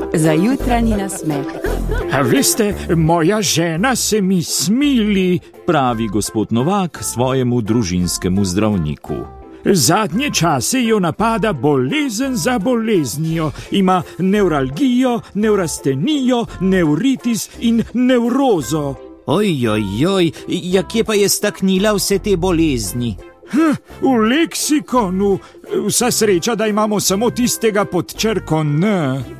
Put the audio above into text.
za jutranji nasmeh. A veste, moja žena se mi smili, pravi gospod Novak svojemu družinskemu zdravniku. Zadnje čase jo napada bolezen za boleznijo. Ima nevralgijo, nevrastenijo, nevritis in nevrozo. Ojojoj, ja kje pa je staknila vse te bolezni? V leksikonu. Vsa sreča, da imamo samo tistega pod črko N.